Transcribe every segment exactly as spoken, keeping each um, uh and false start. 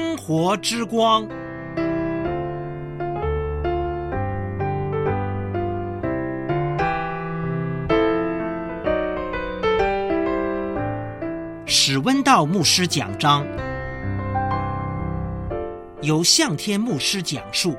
生活之光。史温道牧师讲章，由向天牧师讲述。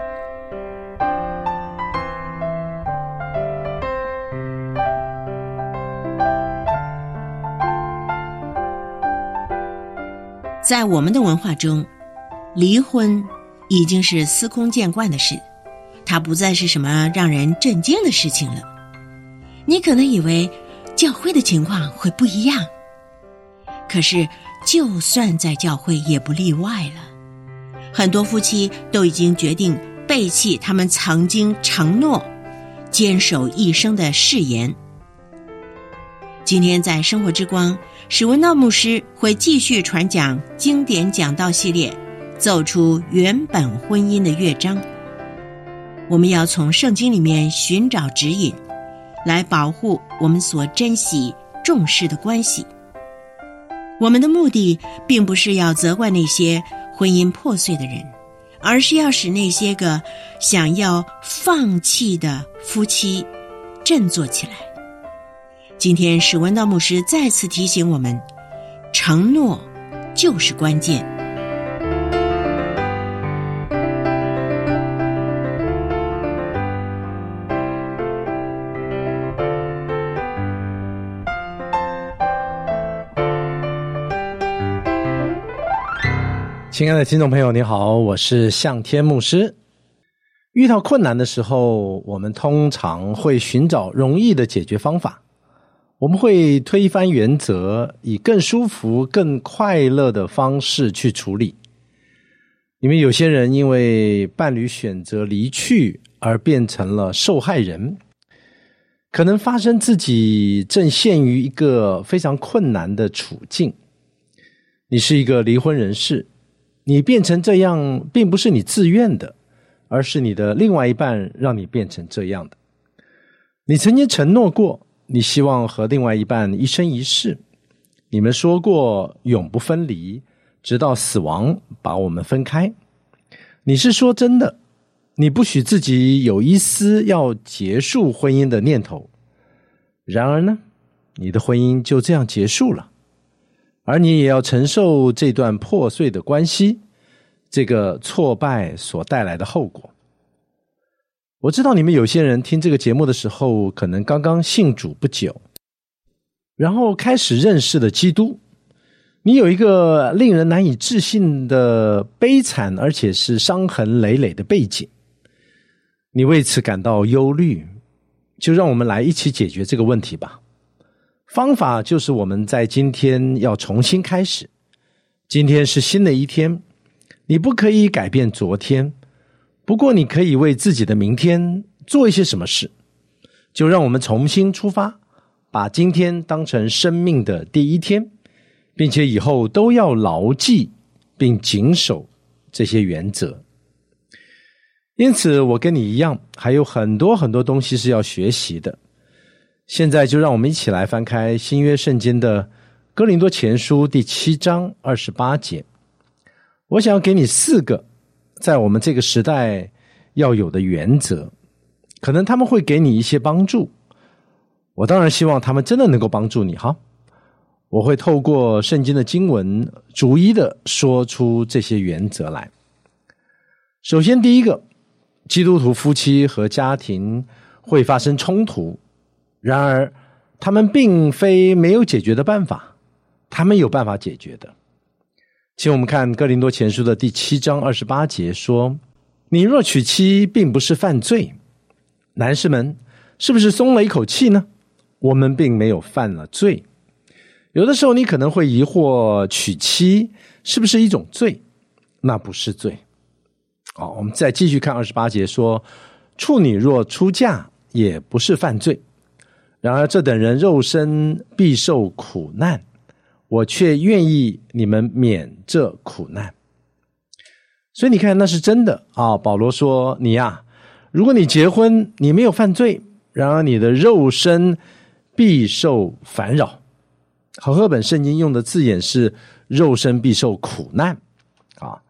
在我们的文化中，离婚已经是司空见惯的事，它不再是什么让人震惊的事情了。你可能以为教会的情况会不一样，可是就算在教会也不例外了。很多夫妻都已经决定背弃他们曾经承诺坚守一生的誓言。今天在生活之光，史温道牧师会继续传讲经典讲道系列，走出原本婚姻的乐章。我们要从圣经里面寻找指引，来保护我们所珍惜重视的关系。我们的目的并不是要责怪那些婚姻破碎的人，而是要使那些个想要放弃的夫妻振作起来。今天史温道牧师再次提醒我们，承诺就是关键。 亲爱的听众朋友，你好，我是向天牧师。遇到困难的时候，我们通常会寻找容易的解决方法。我们会推翻原则，以更舒服、更快乐的方式去处理。因为有些人因为伴侣选择离去而变成了受害人，可能发生自己正陷于一个非常困难的处境。你是一个离婚人士，你变成这样并不是你自愿的，而是你的另外一半让你变成这样的。你曾经承诺过你希望和另外一半一生一世，你们说过永不分离，直到死亡把我们分开。你是说真的，你不许自己有一丝要结束婚姻的念头。然而呢，你的婚姻就这样结束了，而你也要承受这段破碎的关系，这个挫败所带来的后果。我知道你们有些人听这个节目的时候，可能刚刚信主不久，然后开始认识了基督。你有一个令人难以置信的悲惨而且是伤痕累累的背景，你为此感到忧虑，就让我们来一起解决这个问题吧。方法就是我们在今天要重新开始。今天是新的一天，你不可以改变昨天，不过你可以为自己的明天做一些什么事。就让我们重新出发，把今天当成生命的第一天，并且以后都要牢记并谨守这些原则。因此我跟你一样，还有很多很多东西是要学习的。现在就让我们一起来翻开新约圣经的哥林多前书第七章二十八节。我想要给你四个在我们这个时代要有的原则，可能他们会给你一些帮助。我当然希望他们真的能够帮助你哈。我会透过圣经的经文逐一的说出这些原则来。首先第一个，基督徒夫妻和家庭会发生冲突，然而他们并非没有解决的办法，他们有办法解决的。请我们看哥林多前书的第七章二十八节说，你若娶妻并不是犯罪。男士们是不是松了一口气呢？我们并没有犯了罪。有的时候你可能会疑惑，娶妻是不是一种罪？那不是罪。好，我们再继续看二十八节说，处女若出嫁也不是犯罪。然而这等人肉身必受苦难，我却愿意你们免这苦难。所以你看，那是真的啊。保罗说，你呀，如果你结婚，你没有犯罪，然而你的肉身必受烦扰。和合本圣经用的字眼是肉身必受苦难啊。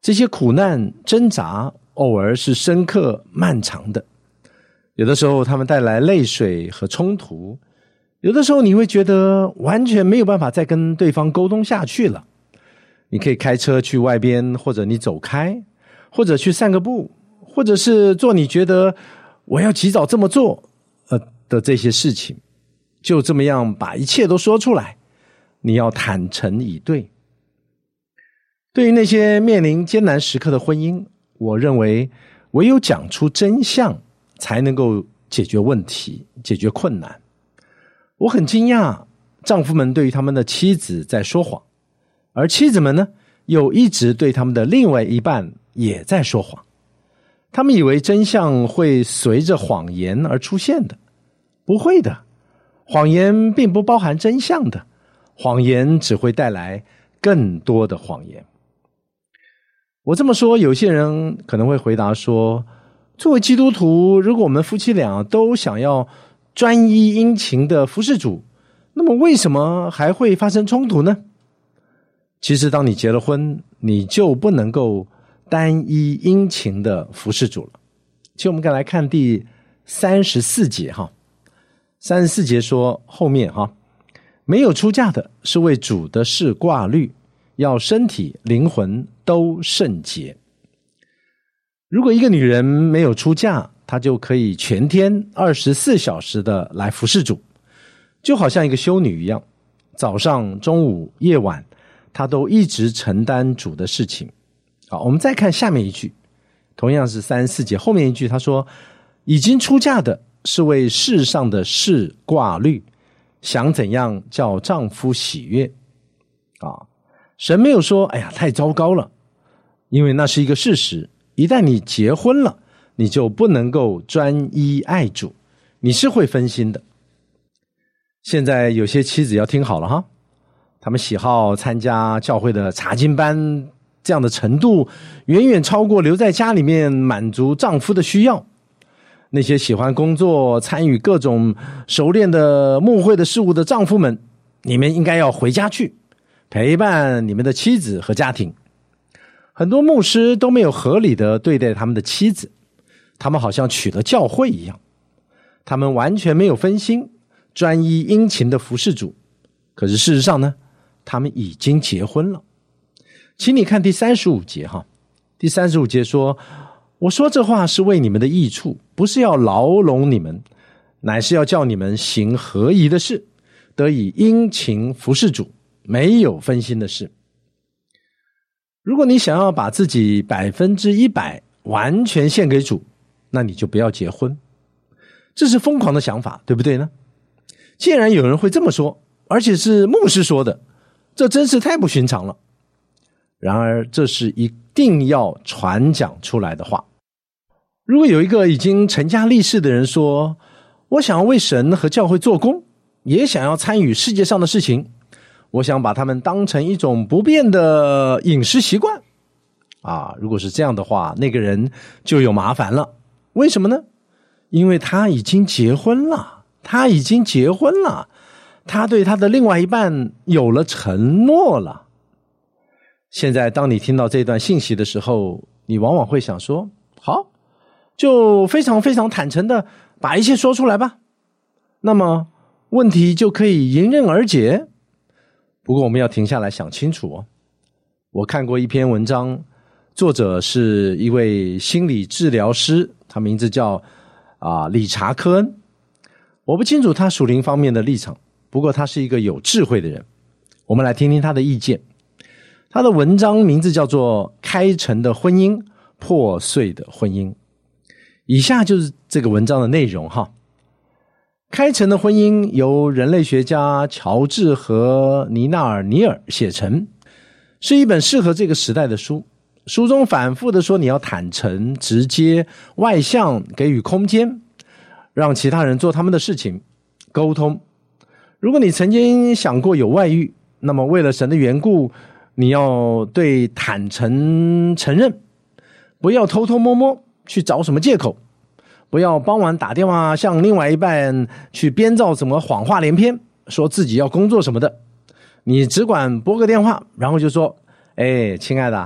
这些苦难挣扎偶尔是深刻漫长的，有的时候他们带来泪水和冲突，有的时候你会觉得完全没有办法再跟对方沟通下去了。你可以开车去外边，或者你走开，或者去散个步，或者是做你觉得我要及早这么做呃的这些事情，就这么样把一切都说出来，你要坦诚以对。对于那些面临艰难时刻的婚姻，我认为唯有讲出真相才能够解决问题，解决困难。我很惊讶丈夫们对于他们的妻子在说谎，而妻子们呢又一直对他们的另外一半也在说谎。他们以为真相会随着谎言而出现的，不会的，谎言并不包含真相的，谎言只会带来更多的谎言。我这么说，有些人可能会回答说，作为基督徒，如果我们夫妻俩都想要专一殷勤的服侍主，那么为什么还会发生冲突呢？其实当你结了婚，你就不能够单一殷勤的服侍主了。其实我们该来看第三十四节哈，三十四节说后面哈，没有出嫁的是为主的事挂虑，要身体灵魂都圣洁。如果一个女人没有出嫁，她就可以全天二十四小时的来服侍主，就好像一个修女一样，早上、中午、夜晚，她都一直承担主的事情。好，我们再看下面一句，同样是三十四节后面一句，他说已经出嫁的是为世上的事挂虑，想怎样叫丈夫喜悦。啊，神没有说哎呀太糟糕了，因为那是一个事实，一旦你结婚了，你就不能够专一爱主，你是会分心的。现在有些妻子要听好了哈，他们喜好参加教会的查经班，这样的程度远远超过留在家里面满足丈夫的需要。那些喜欢工作参与各种熟练的牧会的事务的丈夫们，你们应该要回家去陪伴你们的妻子和家庭。很多牧师都没有合理的对待他们的妻子，他们好像娶了教会一样，他们完全没有分心，专一殷勤的服侍主。可是事实上呢，他们已经结婚了。请你看第三十五节哈，第三十五节说，我说这话是为你们的益处，不是要牢笼你们，乃是要叫你们行合宜的事，得以殷勤服侍主，没有分心的事。如果你想要把自己百分之一百完全献给主，那你就不要结婚。这是疯狂的想法，对不对呢？既然有人会这么说，而且是牧师说的，这真是太不寻常了。然而这是一定要传讲出来的话。如果有一个已经成家立室的人说，我想要为神和教会做工，也想要参与世界上的事情，我想把他们当成一种不变的饮食习惯啊，如果是这样的话，那个人就有麻烦了。为什么呢？因为他已经结婚了，他已经结婚了，他对他的另外一半有了承诺了。现在当你听到这段信息的时候，你往往会想说，好，就非常非常坦诚的把一切说出来吧，那么问题就可以迎刃而解。不过我们要停下来想清楚哦。我看过一篇文章，作者是一位心理治疗师，他名字叫啊理查科恩。我不清楚他属灵方面的立场，不过他是一个有智慧的人。我们来听听他的意见。他的文章名字叫做《开诚的婚姻，破碎的婚姻》。以下就是这个文章的内容哈。开诚的婚姻由人类学家乔治和尼纳尔尼尔写成，是一本适合这个时代的书。书中反复的说，你要坦诚、直接、外向，给予空间，让其他人做他们的事情，沟通。如果你曾经想过有外遇，那么为了神的缘故，你要对坦诚承认，不要偷偷摸摸去找什么借口，不要傍晚打电话向另外一半去编造什么谎话连篇，说自己要工作什么的。你只管拨个电话，然后就说，哎，亲爱的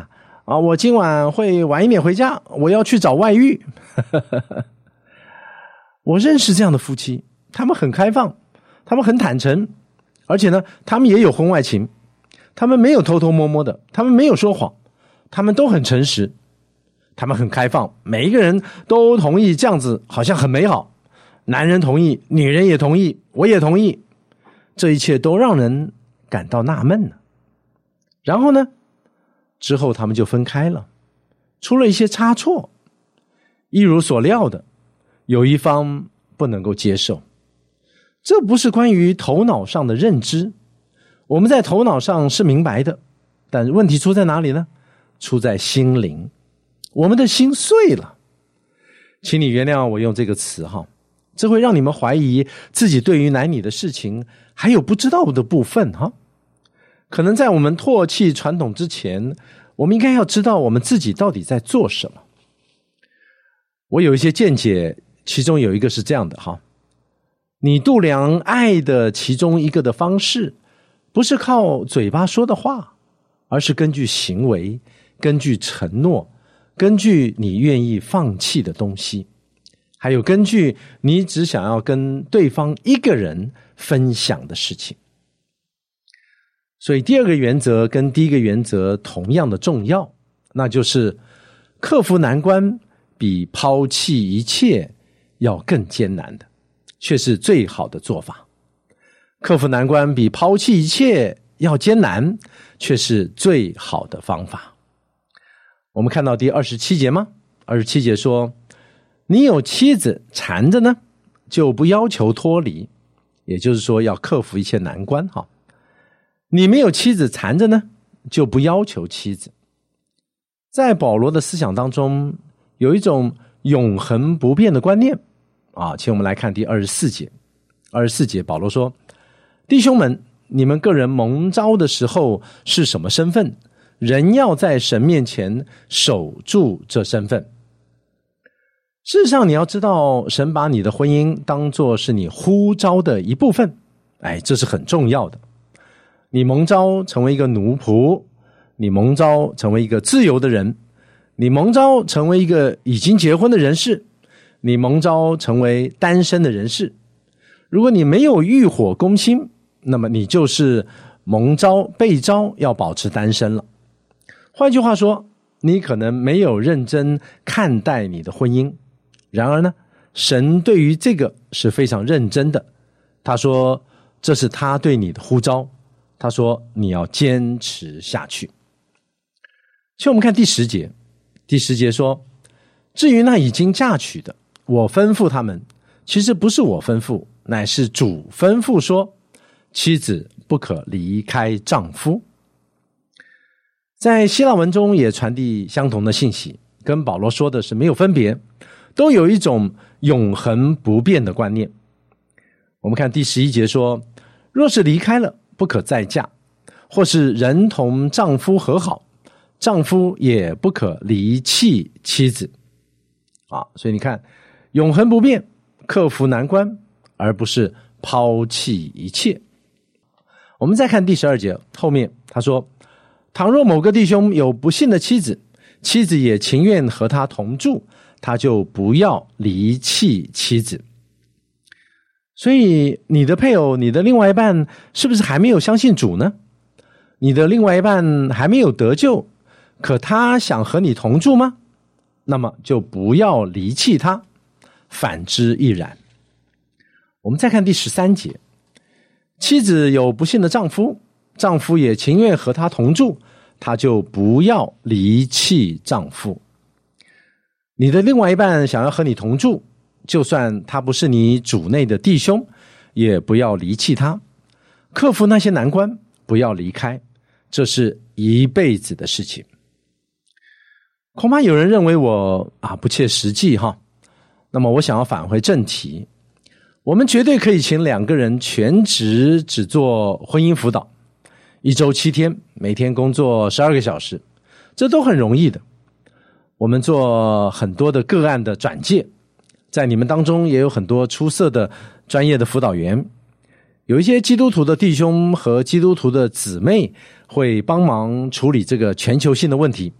啊，我今晚会晚一点回家，我要去找外遇。我认识这样的夫妻，他们很开放，他们很坦诚，而且呢，他们也有婚外情，他们没有偷偷摸摸的，他们没有说谎，他们都很诚实，他们很开放，每一个人都同意这样子，好像很美好。男人同意，女人也同意，我也同意，这一切都让人感到纳闷呢。然后呢，之后他们就分开了，出了一些差错，一如所料的，有一方不能够接受。这不是关于头脑上的认知，我们在头脑上是明白的，但是问题出在哪里呢？出在心灵，我们的心碎了。请你原谅我用这个词哈，这会让你们怀疑自己对于男女的事情还有不知道的部分哈。可能在我们唾弃传统之前，我们应该要知道我们自己到底在做什么。我有一些见解，其中有一个是这样的哈，你度量爱的其中一个的方式，不是靠嘴巴说的话，而是根据行为，根据承诺，根据你愿意放弃的东西，还有根据你只想要跟对方一个人分享的事情。所以第二个原则跟第一个原则同样的重要，那就是克服难关比抛弃一切要更艰难的，却是最好的做法。克服难关比抛弃一切要艰难，却是最好的方法。我们看到第二十七节吗？二十七节说，你有妻子缠着呢，就不要求脱离，也就是说要克服一切难关哈。你没有妻子缠着呢，就不要求妻子。在保罗的思想当中，有一种永恒不变的观念啊，请我们来看第二十四节。二十四节保罗说，弟兄们，你们个人蒙召的时候是什么身份，人要在神面前守住这身份。事实上你要知道，神把你的婚姻当作是你呼召的一部分，哎，这是很重要的。你蒙召成为一个奴仆，你蒙召成为一个自由的人，你蒙召成为一个已经结婚的人士，你蒙召成为单身的人士。如果你没有欲火攻心，那么你就是蒙召被召要保持单身了。换句话说，你可能没有认真看待你的婚姻，然而呢，神对于这个是非常认真的。他说这是他对你的呼召，他说你要坚持下去。请我们看第十节。第十节说，至于那已经嫁娶的，我吩咐他们，其实不是我吩咐，乃是主吩咐说，妻子不可离开丈夫。在希腊文中也传递相同的信息，跟保罗说的是没有分别，都有一种永恒不变的观念。我们看第十一节说，若是离开了，不可再嫁，或是人同丈夫和好，丈夫也不可离弃妻子。啊，所以你看，永恒不变，克服难关，而不是抛弃一切。我们再看第十二节后面，他说，倘若某个弟兄有不信的妻子，妻子也情愿和他同住，他就不要离弃妻子。所以你的配偶，你的另外一半是不是还没有相信主呢？你的另外一半还没有得救，可他想和你同住吗？那么就不要离弃他，反之亦然。我们再看第十三节，妻子有不信的丈夫，丈夫也情愿和他同住，他就不要离弃丈夫。你的另外一半想要和你同住，就算他不是你主内的弟兄，也不要离弃他。克服那些难关，不要离开，这是一辈子的事情。恐怕有人认为我啊不切实际哈，那么我想要返回正题。我们绝对可以请两个人全职只做婚姻辅导，一周七天，每天工作十二个小时，这都很容易的。我们做很多的个案的转介，在你们当中也有很多出色的专业的辅导员，有一些基督徒的弟兄和基督徒的姊妹会帮忙处理这个全球性的问题，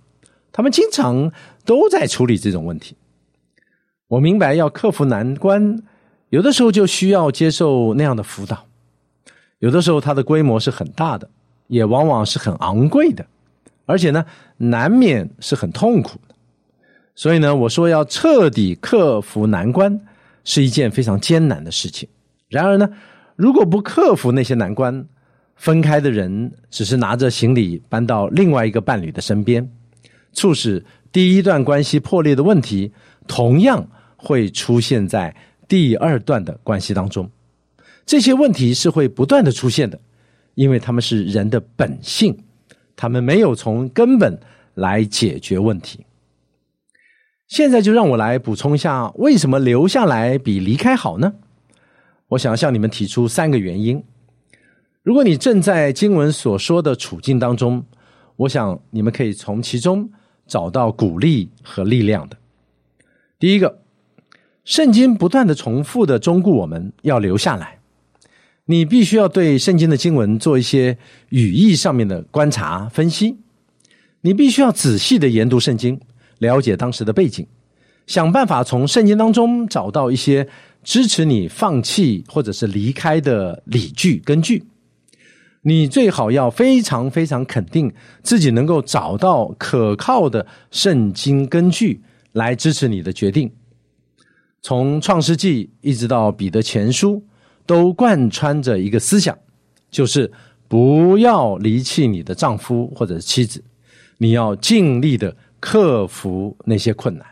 他们经常都在处理这种问题。我明白要克服难关，有的时候就需要接受那样的辅导，有的时候它的规模是很大的，也往往是很昂贵的，而且呢，难免是很痛苦的。所以呢，我说要彻底克服难关是一件非常艰难的事情。然而呢，如果不克服那些难关，分开的人只是拿着行李搬到另外一个伴侣的身边，促使第一段关系破裂的问题同样会出现在第二段的关系当中。这些问题是会不断的出现的，因为他们是人的本性，他们没有从根本来解决问题。现在就让我来补充一下，为什么留下来比离开好呢？我想向你们提出三个原因。如果你正在经文所说的处境当中，我想你们可以从其中找到鼓励和力量的。第一个，圣经不断的重复的忠告我们要留下来。你必须要对圣经的经文做一些语义上面的观察分析，你必须要仔细的研读圣经，了解当时的背景，想办法从圣经当中找到一些支持你放弃或者是离开的理据根据。你最好要非常非常肯定自己能够找到可靠的圣经根据来支持你的决定。从创世纪一直到彼得前书，都贯穿着一个思想，就是不要离弃你的丈夫或者妻子，你要尽力的克服那些困难。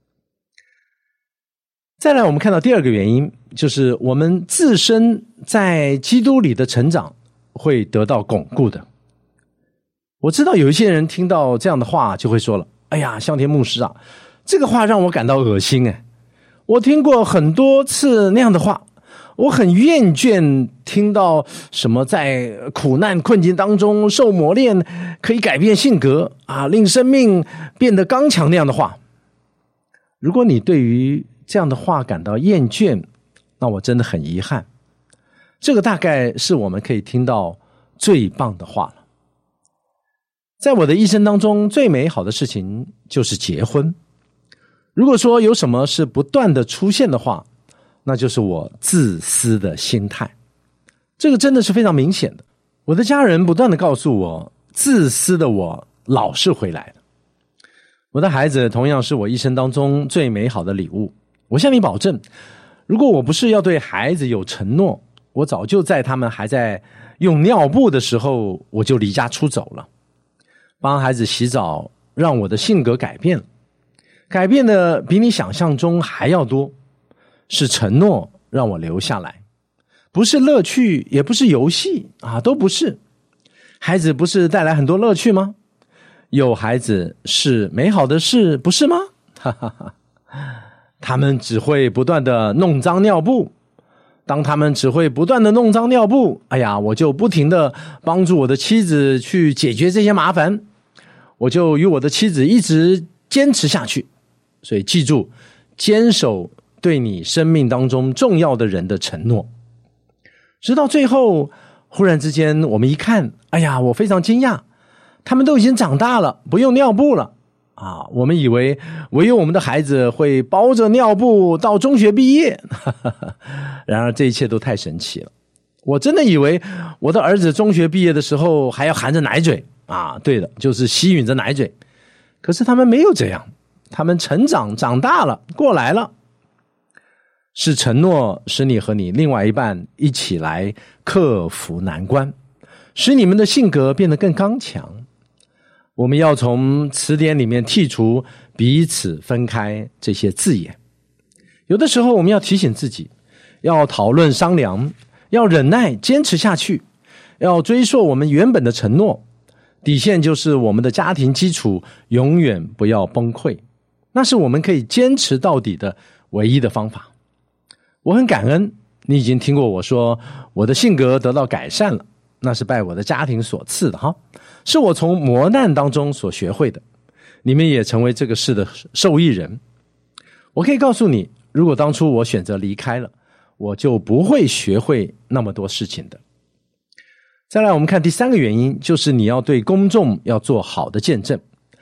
再来，我们看到第二个原因，就是我们自身在基督里的成长会得到巩固的。我知道有一些人听到这样的话就会说了，哎呀，向天牧师啊，这个话让我感到恶心哎！我听过很多次那样的话，我很厌倦听到什么在苦难困境当中受磨练可以改变性格啊，令生命变得刚强那样的话。如果你对于这样的话感到厌倦，那我真的很遗憾。这个大概是我们可以听到最棒的话了。在我的一生当中，最美好的事情就是结婚。如果说有什么是不断的出现的话，那就是我自私的心态。这个真的是非常明显的。我的家人不断的告诉我，自私的我老是回来的。我的孩子同样是我一生当中最美好的礼物。我向你保证，如果我不是要对孩子有承诺，我早就在他们还在用尿布的时候，我就离家出走了。帮孩子洗澡，让我的性格改变了，改变的比你想象中还要多。是承诺让我留下来，不是乐趣，也不是游戏啊，都不是。孩子不是带来很多乐趣吗？有孩子是美好的事，不是吗？哈哈哈。他们只会不断的弄脏尿布，当他们只会不断的弄脏尿布，哎呀，我就不停的帮助我的妻子去解决这些麻烦，我就与我的妻子一直坚持下去。所以记住，坚守对你生命当中重要的人的承诺。直到最后，忽然之间我们一看，哎呀，我非常惊讶，他们都已经长大了，不用尿布了啊！我们以为唯有我们的孩子会包着尿布到中学毕业，然而这一切都太神奇了。我真的以为我的儿子中学毕业的时候还要含着奶嘴啊，对的，就是吸吮着奶嘴。可是他们没有这样，他们成长长大了，过来了。是承诺使你和你另外一半一起来克服难关，使你们的性格变得更刚强。我们要从词典里面剔除彼此分开这些字眼。有的时候我们要提醒自己，要讨论商量，要忍耐坚持下去，要追溯我们原本的承诺。底线就是我们的家庭基础永远不要崩溃，那是我们可以坚持到底的唯一的方法。我很感恩你已经听过我说我的性格得到改善了，那是拜我的家庭所赐的哈，是我从磨难当中所学会的。你们也成为这个事的受益人。我可以告诉你，如果当初我选择离开了，我就不会学会那么多事情的。再来，我们看第三个原因，就是你要对公众要做好的见证。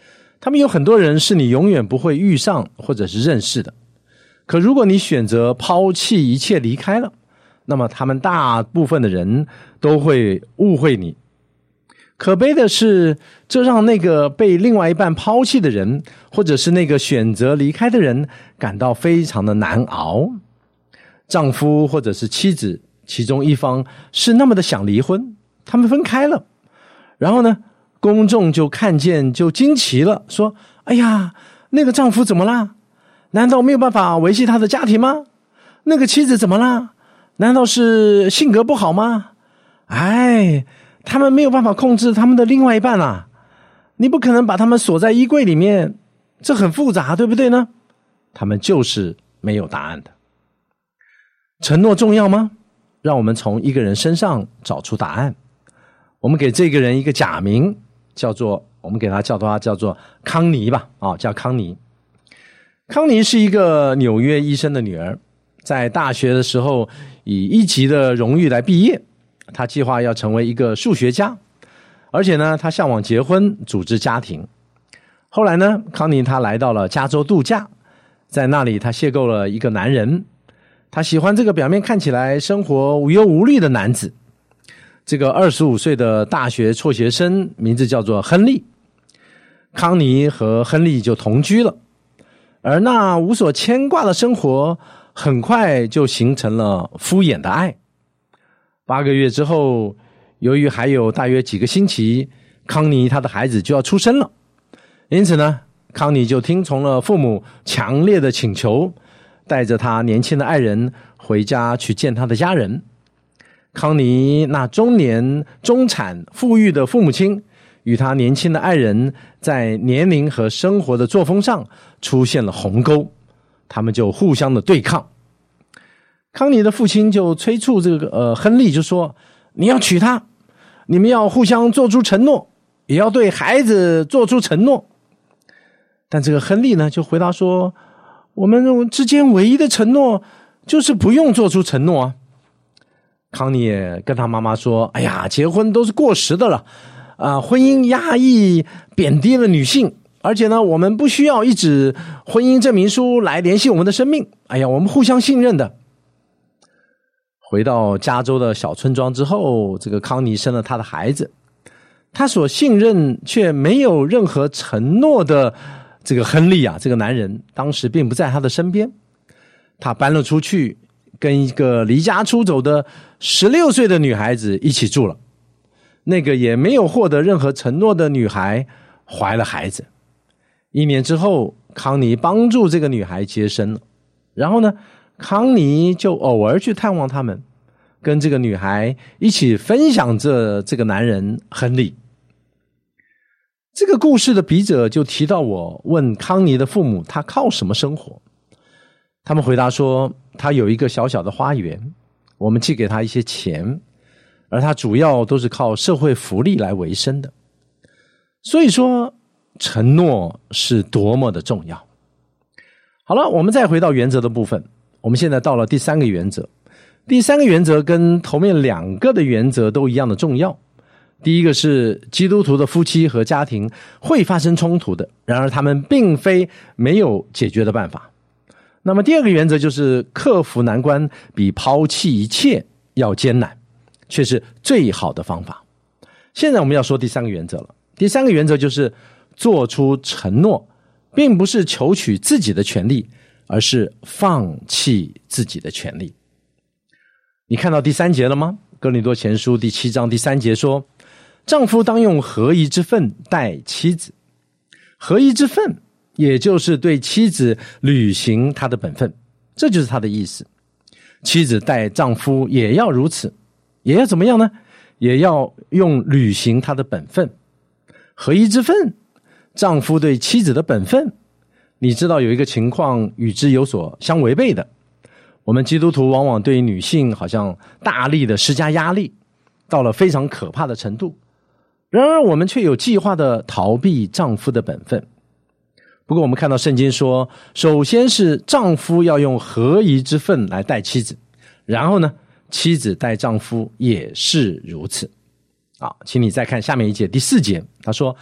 他们有很多人是你永远不会遇上或者是认识的。可如果你选择抛弃一切离开了，那么他们大部分的人都会误会你。可悲的是，这让那个被另外一半抛弃的人，或者是那个选择离开的人感到非常的难熬。丈夫或者是妻子其中一方是那么的想离婚，他们分开了，然后呢，公众就看见就惊奇了，说，哎呀，那个丈夫怎么啦？难道没有办法维系他的家庭吗？那个妻子怎么啦？难道是性格不好吗？哎，他们没有办法控制他们的另外一半啊，你不可能把他们锁在衣柜里面，这很复杂，对不对呢？他们就是没有答案的。承诺重要吗？让我们从一个人身上找出答案。我们给这个人一个假名，叫做，我们给他叫他叫做康妮吧，啊，叫康妮。康妮是一个纽约医生的女儿，在大学的时候以一级的荣誉来毕业。她计划要成为一个数学家，而且呢，她向往结婚，组织家庭。后来呢，康妮她来到了加州度假，在那里她邂逅了一个男人，她喜欢这个表面看起来生活无忧无虑的男子。这个二十五岁的大学辍学生名字叫做亨利。康妮和亨利就同居了，而那无所牵挂的生活很快就形成了敷衍的爱。八个月之后，由于还有大约几个星期，康妮她的孩子就要出生了，因此呢，康妮就听从了父母强烈的请求，带着她年轻的爱人回家去见她的家人。康妮那中年中产富裕的父母亲与他年轻的爱人在年龄和生活的作风上出现了鸿沟，他们就互相的对抗。康妮的父亲就催促这个呃亨利，就说，你要娶她，你们要互相做出承诺，也要对孩子做出承诺。但这个亨利呢就回答说，我们之间唯一的承诺就是不用做出承诺啊。康妮也跟他妈妈说，哎呀，结婚都是过时的了，啊，婚姻压抑贬低了女性，而且呢，我们不需要一纸婚姻证明书来联系我们的生命，哎呀，我们互相信任的。回到加州的小村庄之后，这个康妮生了他的孩子，他所信任却没有任何承诺的这个亨利啊，这个男人当时并不在他的身边，他搬了出去，跟一个离家出走的十六岁的女孩子一起住了。那个也没有获得任何承诺的女孩怀了孩子。一年之后，康妮帮助这个女孩接生了，然后呢，康妮就偶尔去探望他们，跟这个女孩一起分享着这个男人亨利。这个故事的笔者就提到，我问康妮的父母他靠什么生活，他们回答说，他有一个小小的花园，我们寄给他一些钱，而他主要都是靠社会福利来维生的。所以说，承诺是多么的重要。好了，我们再回到原则的部分，我们现在到了第三个原则。第三个原则跟头面两个的原则都一样的重要。第一个是基督徒的夫妻和家庭会发生冲突的，然而他们并非没有解决的办法。那么第二个原则就是克服难关比抛弃一切要艰难，却是最好的方法。现在我们要说第三个原则了。第三个原则就是做出承诺，并不是求取自己的权利，而是放弃自己的权利。你看到第三节了吗？哥林多前书第七章第三节说，丈夫当用合宜之分待妻子。合宜之分也就是对妻子履行她的本分，这就是他的意思。妻子待丈夫也要如此，也要怎么样呢？也要用履行她的本分。合宜之分，丈夫对妻子的本分，你知道有一个情况与之有所相违背的。我们基督徒往往对女性好像大力的施加压力，到了非常可怕的程度，然而我们却有计划的逃避丈夫的本分。不过我们看到圣经说，首先是丈夫要用合宜之分来待妻子，然后呢，妻子待丈夫也是如此。啊，请你再看下面一节第四节，他说，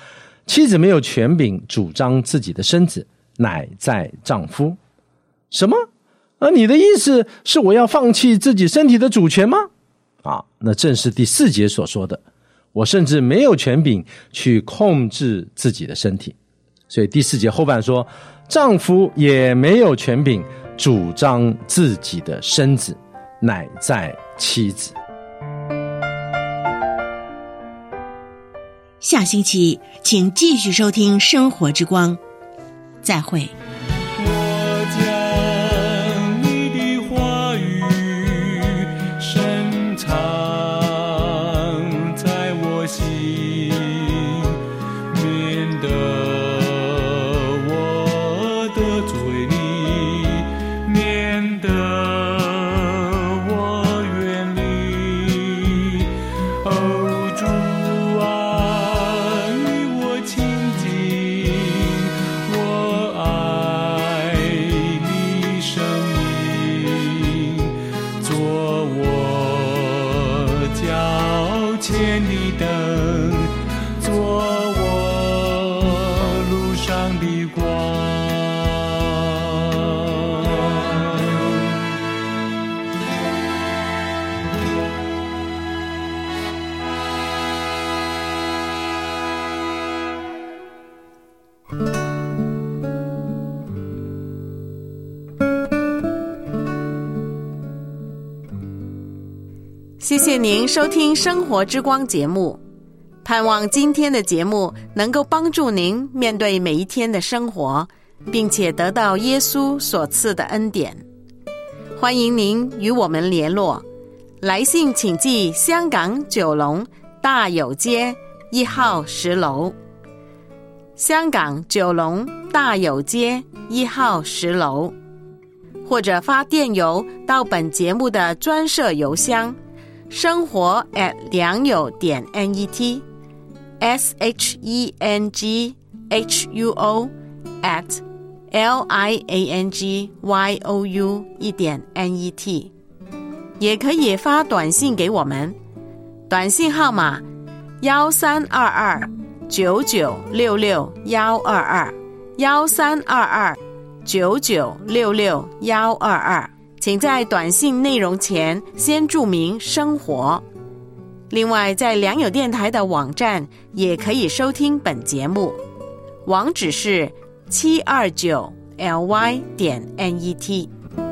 妻子没有权柄主张自己的身子，乃在丈夫。什么？而你的意思是我要放弃自己身体的主权吗？啊，那正是第四节所说的，我甚至没有权柄去控制自己的身体。所以第四节后半说，丈夫也没有权柄主张自己的身子，乃在妻子。 下星期请继续收听生活之光，再会。 我将你的话语深藏在我心，免得我的嘴里，免得我远离。哦，主啊，与我亲近，我爱你生命，做我脚前的灯，做我路上的光。 谢谢您收听生活之光节目，盼望今天的节目能够帮助您面对每一天的生活，并且得到耶稣所赐的恩典。欢迎您与我们联络，来信请寄香港九龙大有街一号十楼，香港九龙大有街一号十楼，或者发电邮到本节目的专设邮箱生活 at 良友点 net s h e n g h u o at l i a n g y o u 一点 net， 也可以发短信给我们，短信号码幺三二二九九六六幺二二幺三二二九九六六幺二二。请在短信内容前先注明生活。另外，在良友电台的网站也可以收听本节目，网址是七二九 l y 点 n e t。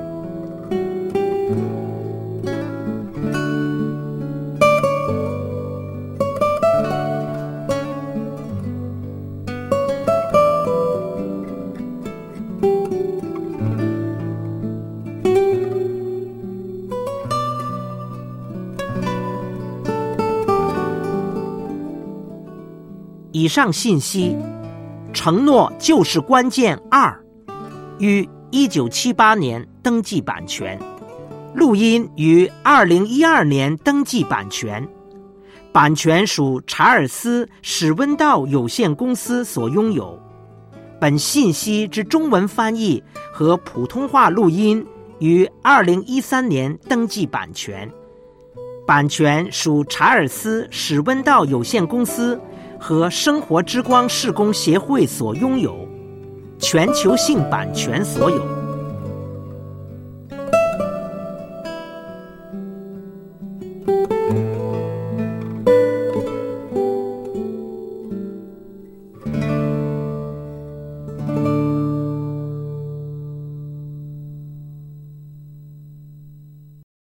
以上信息，承诺就是关键二，于一九七八年登记版权，录音于二零一二年登记版权，版权属查尔斯史温道有限公司所拥有。本信息之中文翻译和普通话录音于二零一三年登记版权，版权属查尔斯史温道有限公司和生活之光事工协会所拥有，全球性版权所有。